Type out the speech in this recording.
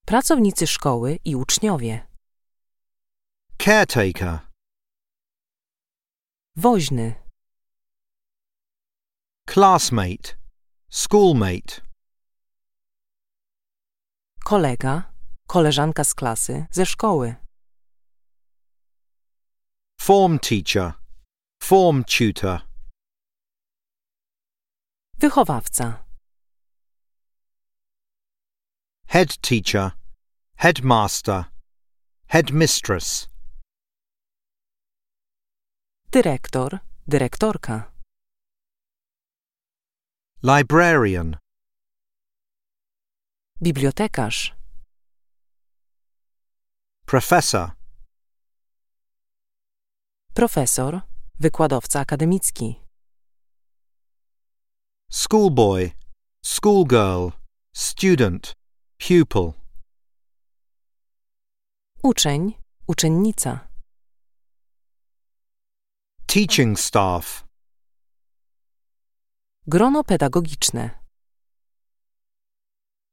pracownicy szkoły i uczniowie, caretaker, woźny, classmate, schoolmate, kolega, koleżanka z klasy, ze szkoły, form teacher, form tutor, wychowawca, head teacher, headmaster, headmistress, dyrektor, dyrektorka, librarian, bibliotekarz, professor, profesor, wykładowca akademicki, schoolboy, schoolgirl, student, pupil, uczeń, uczennica, teaching staff, grono pedagogiczne,